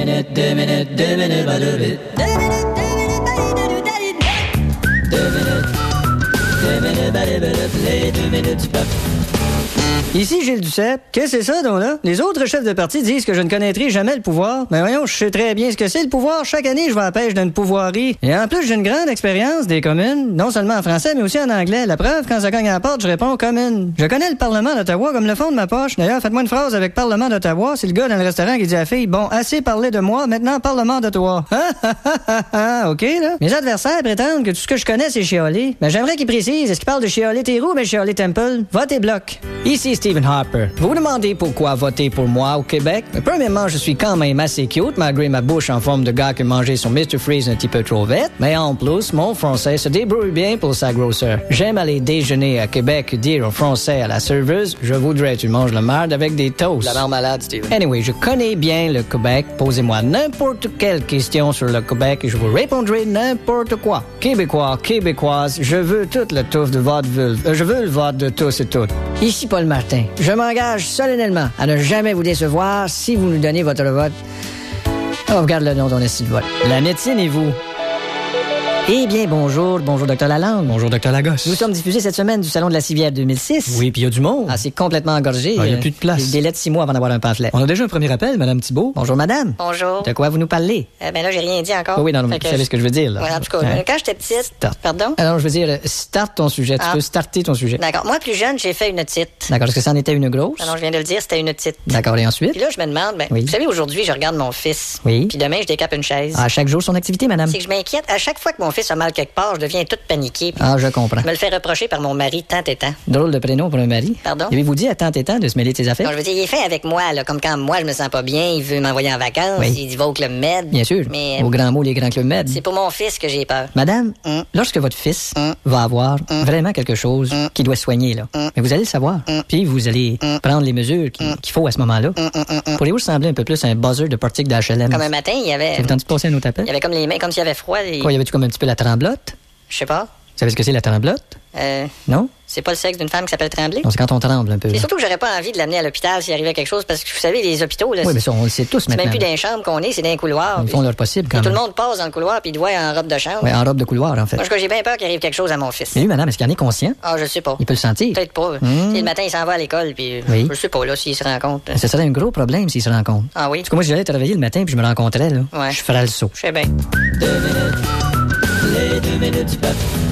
Ici Gilles Duceppe. Qu'est-ce que c'est ça, donc là? Les autres chefs de parti disent que je ne connaîtrai jamais le pouvoir. Mais voyons, je sais très bien ce que c'est le pouvoir. Chaque année, je vais à la pêche d'une pouvoirie. Et en plus, j'ai une grande expérience des communes, non seulement en français, mais aussi en anglais. La preuve, quand ça cogne à la porte, je réponds commune. Je connais le Parlement d'Ottawa comme le fond de ma poche. D'ailleurs, faites-moi une phrase avec Parlement d'Ottawa. C'est le gars dans le restaurant qui dit à la fille, bon, assez parlé de moi, maintenant Parlement d'Ottawa. OK, là? Mes adversaires prétendent que tout ce que je connais, c'est chialer. Mais j'aimerais qu'ils précisent, est-ce qu'ils parlent de chialer Théroux ou de chialer Temple? Vote et bloc. Ici Stephen Harper. Vous vous demandez pourquoi voter pour moi au Québec? Mais premièrement, je suis quand même assez cute, malgré ma bouche en forme de gars qui mangeait son Mr. Freeze un petit peu trop vite. Mais en plus, mon français se débrouille bien pour sa grosseur. J'aime aller déjeuner à Québec et dire en français à la serveuse, je voudrais tu manges la merde avec des toasts. La marmalade, Steven. Anyway, je connais bien le Québec. Posez-moi n'importe quelle question sur le Québec et je vous répondrai n'importe quoi. Québécois, québécoises, je veux toute la touffe de votre vulve. Je veux le vote de tous et toutes. Ici Paul Martin. Je m'engage solennellement à ne jamais vous décevoir si vous nous donnez votre vote. Oh, regarde le nom de ton esti de vote. La médecine et vous. Eh bien, bonjour Dr Lalande. Bonjour, Dr Lagos. Nous sommes diffusés cette semaine du Salon de la Civière 2006. Oui, puis il y a du monde. Ah, c'est complètement engorgé. Il n'y a plus de place. Des délais de 6 mois avant d'avoir un pamphlet. On a déjà un premier appel, Madame Thibault. Bonjour, madame. Bonjour. De quoi vous nous parlez? Ben là, j'ai rien dit encore. Oui, non, vous savez ce que je veux dire, là. Ouais, en tout cas, quand j'étais petite... Start. Pardon? Alors, je veux dire, start ton sujet. Tu peux starter ton sujet. D'accord. Moi, plus jeune, j'ai fait une petite. D'accord. Est-ce que ça en était une grosse? Non, je viens de le dire, c'était une petite. D'accord. Et ensuite? Puis là, je me demande, Oui. vous savez, aujourd'hui, je regarde mon fils. Oui. Puis demain, je décape une chaise. À chaque jour, son activité, madame. C'est que je m'inquiète. À chaque fois que mon fils a mal quelque part, je deviens toute paniquée. Puis Ah, je comprends. je me le fais reprocher par mon mari tant et tant. Drôle de prénom pour un mari. Pardon? Avez-vous dit à tant et tant de se mêler de ses affaires? Non, je veux dire, il est fin avec moi, là. Comme quand moi, je me sens pas bien, il veut m'envoyer en vacances. Oui. Il va au Club Med. Bien sûr. Mais Au grand mot, les grands clubs med. c'est pour mon fils que j'ai peur. Madame, Hum. lorsque votre fils va avoir vraiment quelque chose qu'il doit soigner, là, mais vous allez le savoir. Puis vous allez prendre les mesures qu'il faut à ce moment-là. Pourriez-vous ressembler un peu plus à un buzzer de portique d'HLM? Comme un matin, il y avait... Ça vous tente de passer un autre appel? Il y avait comme les mains, comme s'il y avait froid. Quoi, y avait-tu comme un petit peu la tremblote? Je sais pas. Vous savez ce que c'est la tremblote? Non? C'est pas le sexe d'une femme qui s'appelle Tremblay? Non, c'est quand on tremble un peu. C'est là. surtout que j'aurais pas envie de l'amener à l'hôpital s'il arrivait quelque chose, parce que vous savez, les hôpitaux, là, Oui, mais ça, on le sait tous c'est maintenant. même plus dans les chambres qu'on est, c'est dans les couloirs. Ils puis- font leur possible quand puis tout même. le monde passe dans le couloir, puis il te voit en robe de chambre. Oui, en robe de couloir, en fait. Moi, j'ai bien peur qu'il arrive quelque chose à mon fils. Mais lui, madame, est-ce qu'il en est conscient? Ah, je sais pas. Il peut le sentir. Peut-être pas. Tu sais, le matin, il s'en va à l'école, puis Oui. je sais pas, là, s'il se rend compte. Ce serait un gros problème s'il se rend compte. Ah oui? Parce que moi, si j'allais travailler le matin puis je me rencontrais, là, Ouais. je ferais le saut. Je sais bien. 2 minutes. Les 2 minutes du peuple.